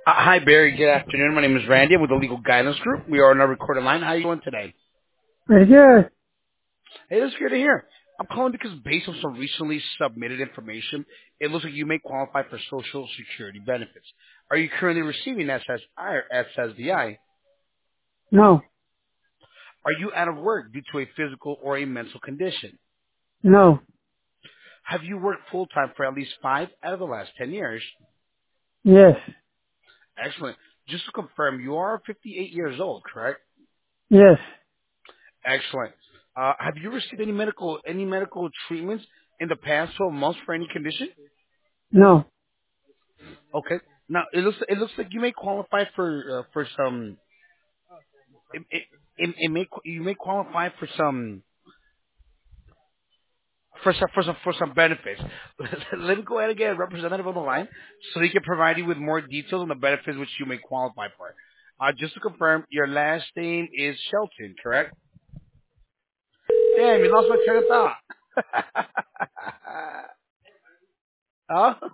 Hi, Barry. Good afternoon. My name is Randy. I'm with the Legal Guidance Group. We are on a recorded line. How are you doing today? Pretty good. Hey, that's good to hear. I'm calling because based on some recently submitted information, it looks like you may qualify for Social Security benefits. Are you currently receiving SSI or SSDI? No, Are you out of work due to a physical or a mental condition? no, Have you worked full-time for at least 5 out of the last 10 years? yes, Excellent. Just to confirm, you are 58 years old, correct? yes, Excellent. Have you received any medical treatments in the past 12 months for any condition? no. Okay. Now it looks like you may qualify for some. You may qualify for some benefits. Let me go ahead and get a representative on the line so he can provide you with more details on the benefits which you may qualify for. Just to confirm, your last name is Shelton, correct? Damn, you lost my train of thought. Huh?